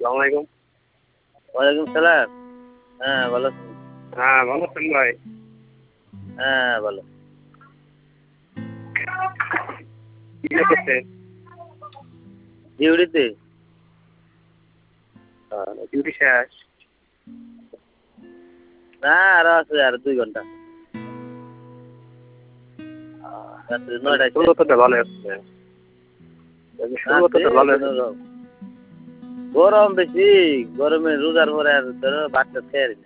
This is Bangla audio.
আসসালামু আলাইকুম। ওয়ালাইকুম সালাম। হ্যাঁ, ভালো আছেন? হ্যাঁ, ভালো আছেন ভাই? হ্যাঁ, ভালো। কি করতেছেন? ডিউটিতে? ডিউটি শেষ? না, আরো আছে, আরো 2 ঘন্টা। রাত্রে 9টায় শেষ। শুরুতে ভালো হচ্ছে। শুরুতে ভালো হচ্ছে। গরম বেশি, গরমে রোজার পরে আর ধরো ভাত টাত খেয়ে আর না।